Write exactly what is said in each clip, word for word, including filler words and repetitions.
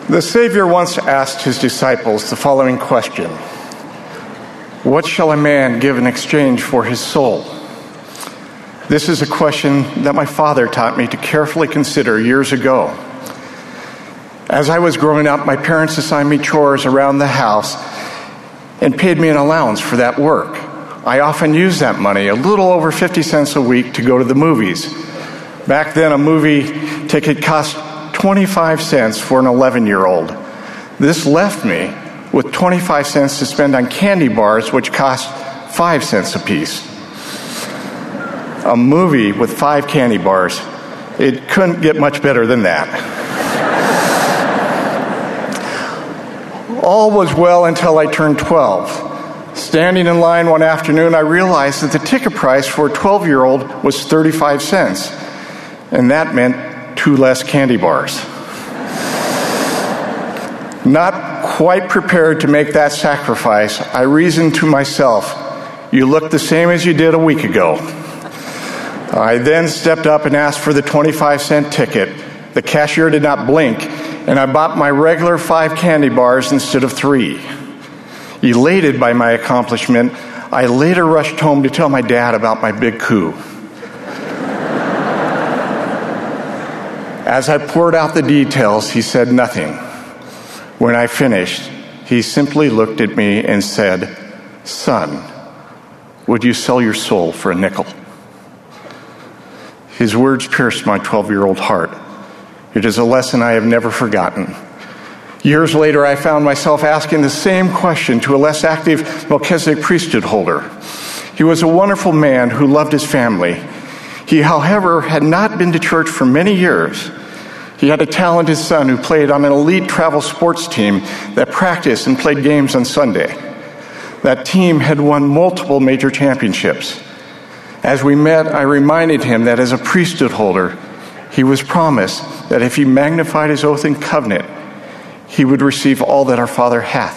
The Savior once asked his disciples the following question: What shall a man give in exchange for his soul? This is a question that my father taught me to carefully consider years ago. As I was growing up, my parents assigned me chores around the house and paid me an allowance for that work. I often used that money, a little over fifty cents a week, to go to the movies. Back then, a movie ticket cost twenty-five cents for an eleven-year-old. This left me with twenty-five cents to spend on candy bars, which cost five cents apiece. A movie with five candy bars. It couldn't get much better than that. All was well until I turned twelve. Standing in line one afternoon, I realized that the ticket price for a twelve-year-old was thirty-five cents, and that meant two less candy bars. Not quite prepared to make that sacrifice, I reasoned to myself, you look the same as you did a week ago. I then stepped up and asked for the twenty-five cent ticket. The cashier did not blink, and I bought my regular five candy bars instead of three. Elated by my accomplishment, I later rushed home to tell my dad about my big coup. As I poured out the details, he said nothing. When I finished, he simply looked at me and said, "Son, would you sell your soul for a nickel?" His words pierced my twelve-year-old heart. It is a lesson I have never forgotten. Years later, I found myself asking the same question to a less active Melchizedek priesthood holder. He was a wonderful man who loved his family. He, however, had not been to church for many years. He had a talented son who played on an elite travel sports team that practiced and played games on Sunday. That team had won multiple major championships. As we met, I reminded him that as a priesthood holder, he was promised that if he magnified his oath and covenant, he would receive all that our Father hath.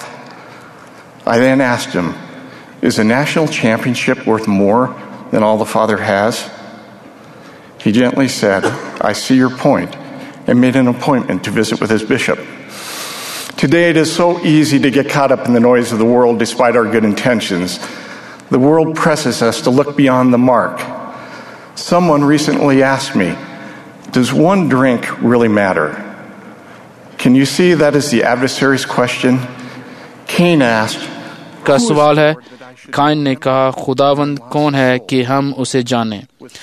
I then asked him, is a national championship worth more than all the Father has? He gently said, I see your point, and made an appointment to visit with his bishop. Today, it is so easy to get caught up in the noise of the world despite our good intentions. The world presses us to look beyond the mark. Someone recently asked me, does one drink really matter? Can you see that is the adversary's question? Cain asked, का सवाल है, Kine ने कहा, खुदावंद कौन है कि हम उसे जानें?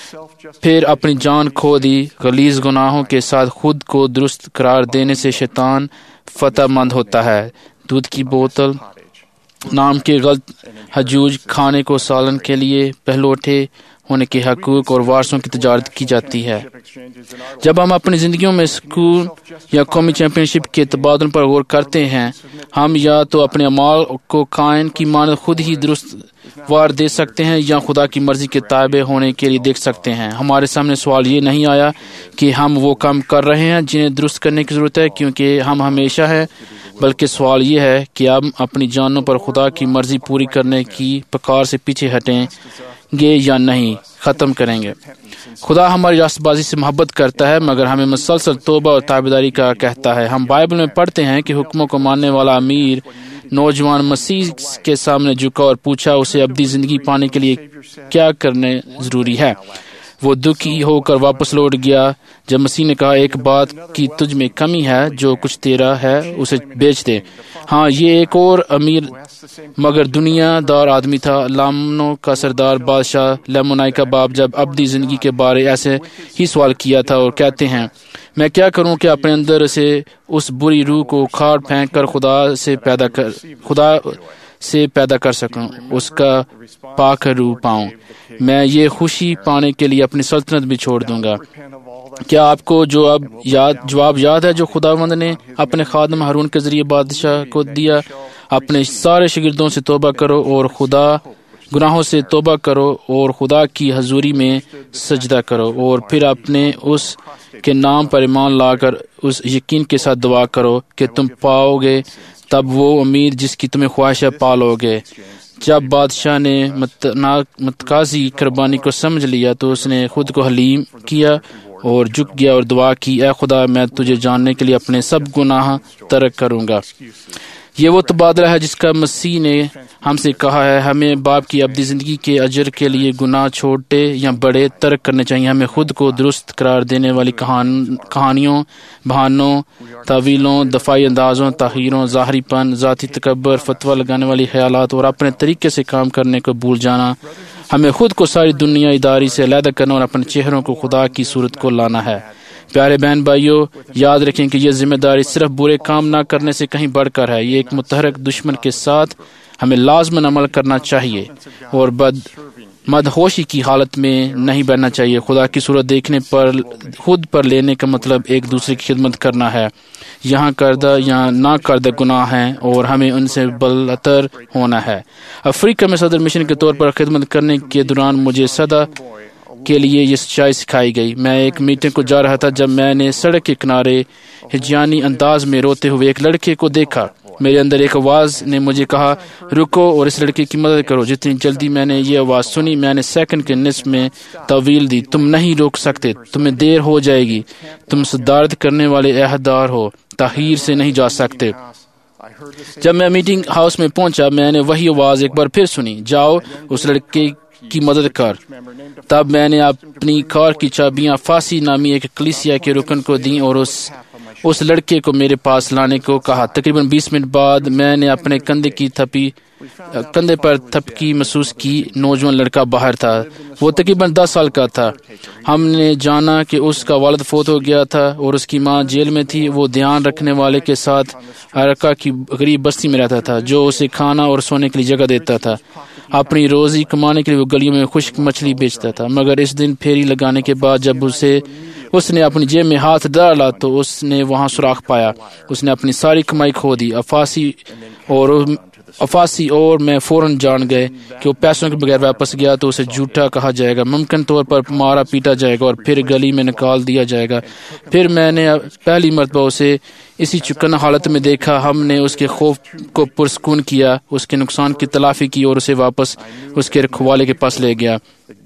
फिर अपनी जान खो दी, गलीज गुनाहों के साथ खुद को दुरुस्त करार देने से शैतान फतहमंद होता है। दूध की बोतल नाम के गलत हजूज खाने को सालन के लिए पहलौठे होने के हकूक और वारसों की तजारत की जाती है। जब हम अपनी ज़िंदगियों में स्कूल या कौमी चैंपियनशिप के तबादलों पर गौर करते हैं, हम या तो अपने अमाल को कायन की मानद खुद ही दुरुस्त वार दे सकते हैं या खुदा की मर्जी के ताबे होने के लिए देख सकते हैं। हमारे सामने सवाल ये नहीं आया कि हम वो काम कर रहे हैं जिन्हें दुरुस्त करने की ज़रूरत है, क्योंकि हम हमेशा है, बल्कि सवाल ये है कि हम अपनी जानों पर खुदा की मर्जी पूरी करने की पुकार से पीछे हटेंगे या नहीं, ख़त्म करेंगे। खुदा हमारी रास्तबाजी से मोहब्बत करता है, मगर हमें मुसलसल तौबा और ताबेदारी का कहता है। हम बाइबल में पढ़ते हैं कि हुक्मों को मानने वाला अमीर नौजवान मसीह के सामने झुका और पूछा उसे अब्दी ज़िंदगी पाने के लिए क्या करने ज़रूरी है। वो दुखी होकर वापस लौट गया जब मसीह ने कहा, एक बात की तुझ में कमी है, जो कुछ तेरा है उसे बेच दे। हाँ, ये एक और अमीर मगर दुनियादार आदमी था, लामनों का सरदार बादशाह लेमोनाई का बाप, जब अब्दी ज़िंदगी के बारे ऐसे ही सवाल किया था और कहते हैं, मैं क्या करूं कि अपने अंदर से उस बुरी रूह को उखाड़ फेंक कर खुदा से पैदा कर खुदा से पैदा कर सकूं, उसका पाक रूह पाऊं। मैं ये खुशी पाने के लिए अपनी सल्तनत भी छोड़ दूंगा। क्या आपको जो अब याद जवाब याद है जो खुदावंद ने अपने खादम हारून के जरिए बादशाह को दिया? अपने सारे शागिर्दों से तौबा करो और खुदा गुनाहों से तौबा करो और खुदा की हजूरी में सजदा करो और फिर अपने उस के नाम पर ईमान लाकर उस यकीन के साथ दुआ करो कि तुम पाओगे, तब वो उम्मीद जिसकी तुम्हें ख्वाहिश है पालोगे। जब बादशाह ने मतकाजी कुर्बानी को समझ लिया तो उसने खुद को हलीम किया اور جھک گیا اور دعا کی، اے خدا میں تجھے جاننے کے لیے اپنے سب گناہ ترک کروں گا۔ یہ وہ تبادلہ ہے جس کا مسیح نے ہم سے کہا ہے۔ ہمیں باپ کی ابدی زندگی کے اجر کے لیے گناہ چھوٹے یا بڑے ترک کرنے چاہیے۔ ہمیں خود کو درست قرار دینے والی کہان کہانیوں بہانوں تعویلوں دفاعی اندازوں تاخیروں ظاہری پن ذاتی تکبر فتویٰ لگانے والی خیالات اور اپنے طریقے سے کام کرنے کو بھول جانا، ہمیں خود کو ساری دنیا داری سے علیحدہ کرنا اور اپنے چہروں کو خدا کی صورت کو لانا ہے۔ پیارے بہن بھائیوں، یاد رکھیں کہ یہ ذمہ داری صرف برے کام نہ کرنے سے کہیں بڑھ کر ہے۔ یہ ایک متحرک دشمن کے ساتھ ہمیں لازماً عمل کرنا چاہیے اور بد مدہوشی کی حالت میں نہیں بہنا چاہیے۔ خدا کی صورت دیکھنے پر خود پر لینے کا مطلب ایک دوسرے کی خدمت کرنا ہے۔ یہاں کردہ یا نہ کردہ گناہ ہیں اور ہمیں ان سے بالاتر ہونا ہے۔ افریقہ میں صدر مشن کے طور پر خدمت کرنے کے دوران مجھے صدا کے لیے یہ سچائی سکھائی گئی۔ میں ایک میٹنگ کو جا رہا تھا جب میں نے سڑک کے کنارے ہجیانی انداز میں روتے ہوئے ایک لڑکے کو دیکھا۔ میرے اندر ایک آواز نے مجھے کہا، رکو اور اس لڑکے کی مدد کرو۔ جتنی جلدی میں نے یہ آواز سنی، میں نے سیکنڈ کے نصف میں طویل دی، تم نہیں روک سکتے، تمہیں دیر ہو جائے گی، تم صدارت کرنے والے عہدیدار ہو، تاخیر سے نہیں جا سکتے۔ جب میں میٹنگ ہاؤس میں پہنچا، میں نے وہی آواز ایک بار پھر سنی، جاؤ اس لڑکے کی مدد کر۔ تب میں نے اپنی کار کی چابیاں فاسی نامی ایک کلیسیا کے رکن کو دیں اور اس اس لڑکے کو میرے پاس لانے کو کہا۔ تقریباً بیس منٹ بعد میں نے اپنے کندھے کی تھپی کندھے پر تھپکی محسوس کی۔ نوجوان لڑکا باہر تھا، وہ تقریباً دس سال کا تھا۔ ہم نے جانا کہ اس کا والد فوت ہو گیا تھا اور اس کی ماں جیل میں تھی۔ وہ دھیان رکھنے والے کے ساتھ ارکا کی غریب بستی میں رہتا تھا جو اسے کھانا اور سونے کے لیے جگہ دیتا تھا۔ اپنی روزی کمانے کے لیے وہ گلیوں میں خشک مچھلی بیچتا تھا، مگر اس دن پھیری لگانے کے بعد جب اسے اس نے اپنی جیب میں ہاتھ ڈالا تو اس نے وہاں سوراخ پایا۔ اس نے اپنی ساری کمائی کھو دی۔ افاسی اور افاسی اور میں فوراً جان گئے کہ وہ پیسوں کے بغیر واپس گیا تو اسے جھوٹا کہا جائے گا، ممکن طور پر مارا پیٹا جائے گا اور پھر گلی میں نکال دیا جائے گا۔ پھر میں نے پہلی مرتبہ اسے اسی چکن حالت میں دیکھا۔ ہم نے اس کے خوف کو پرسکون کیا، اس کے نقصان کی تلافی کی اور اسے واپس اس کے رکھوالے کے پاس لے گیا۔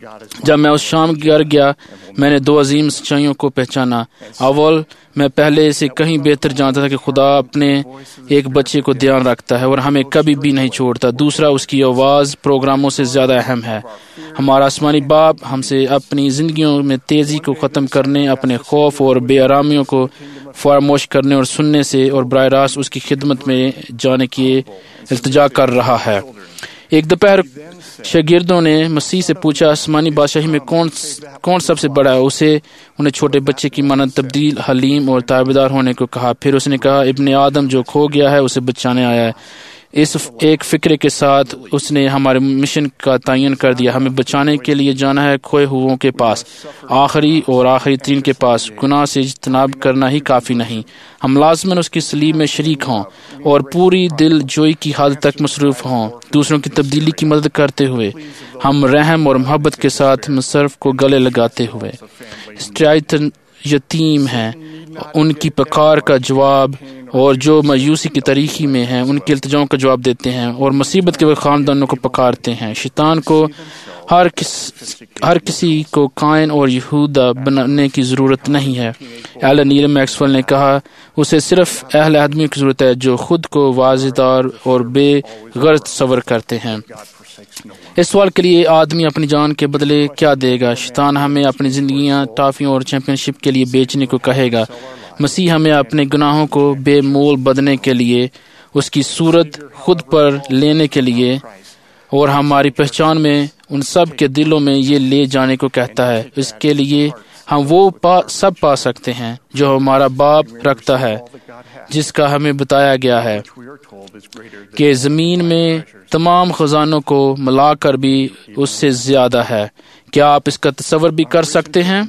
جب میں اس شام گھر گیا، میں نے دو عظیم سچائیوں کو پہچانا۔ اول، میں پہلے سے کہیں بہتر جانتا تھا کہ خدا اپنے ایک بچے کو دھیان رکھتا ہے اور ہمیں کبھی بھی نہیں چھوڑتا۔ دوسرا، اس کی آواز پروگراموں سے زیادہ اہم ہے۔ ہمارا آسمانی باپ ہم سے اپنی زندگیوں میں تیزی کو ختم کرنے، اپنے خوف اور بے آرامیوں کو فراموش کرنے اور سننے سے اور براہ راست اس کی خدمت میں جانے کی التجا کر رہا ہے۔ ایک دوپہر شاگردوں نے مسیح سے پوچھا، آسمانی بادشاہی میں کون کون سب سے بڑا ہے؟ اسے انہیں چھوٹے بچے کی مانند تبدیل، حلیم اور تابعدار ہونے کو کہا۔ پھر اس نے کہا، ابن آدم جو کھو گیا ہے اسے بچانے آیا ہے۔ اس ایک فکرے کے ساتھ اس نے ہمارے مشن کا تعین کر دیا۔ ہمیں بچانے کے لیے جانا ہے کھوئے ہوئوں کے پاس، آخری اور آخری ترین کے پاس۔ گناہ سے اجتناب کرنا ہی کافی نہیں، ہم لازماً اس کی صلیب میں شریک ہوں اور پوری دل جوئی کی حد تک مصروف ہوں، دوسروں کی تبدیلی کی مدد کرتے ہوئے، ہم رحم اور محبت کے ساتھ مصرف کو گلے لگاتے ہوئے۔ اسٹرائٹ یتیم ہیں، ان کی پکار کا جواب، اور جو مایوسی کی تاریخی میں ہیں ان کی التجاؤں کا جواب دیتے ہیں اور مصیبت کے وقت خاندانوں کو پکارتے ہیں۔ شیطان کو ہر کس ہر کسی کو قائن اور یہودا بنانے کی ضرورت نہیں ہے۔ ایلن نیل میکسویل نے کہا، اسے صرف اہل آدمیوں کی ضرورت ہے جو خود کو واضح دار اور بے غرض تصور کرتے ہیں۔ اس سوال کے لیے آدمی اپنی جان کے بدلے کیا دے گا؟ شیطان ہمیں اپنی زندگیاں ٹافیوں اور چیمپئن شپ کے لیے بیچنے کو کہے گا۔ مسیح ہمیں اپنے گناہوں کو بے مول بدلنے کے لیے، اس کی صورت خود پر لینے کے لیے اور ہماری پہچان میں ان سب کے دلوں میں یہ لے جانے کو کہتا ہے۔ اس کے لیے ہم وہ پا سب پا سکتے ہیں جو ہمارا باپ رکھتا ہے، جس کا ہمیں بتایا گیا ہے کہ زمین میں تمام خزانوں کو ملا کر بھی اس سے زیادہ ہے۔ کیا آپ اس کا تصور بھی کر سکتے ہیں؟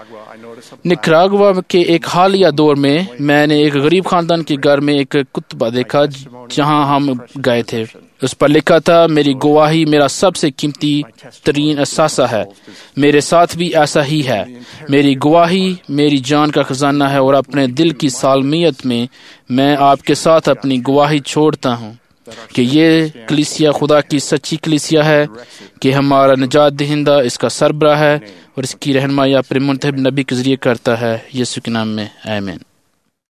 نکراگوا کے ایک حالیہ دور میں میں نے ایک غریب خاندان کے گھر میں ایک کتبہ دیکھا جہاں ہم گئے تھے۔ اس پر لکھا تھا، میری گواہی میرا سب سے قیمتی ترین اثاثہ ہے، میرے ساتھ بھی ایسا ہی ہے۔ میری گواہی میری جان کا خزانہ ہے اور اپنے دل کی سالمیت میں میں آپ کے ساتھ اپنی گواہی چھوڑتا ہوں کہ یہ کلیسیا خدا کی سچی کلیسیا ہے، کہ ہمارا نجات دہندہ اس کا سربراہ ہے اور اس کی رہنمائی اپنے منتخب نبی کے ذریعے کرتا ہے، یسوع کے نام میں آمین۔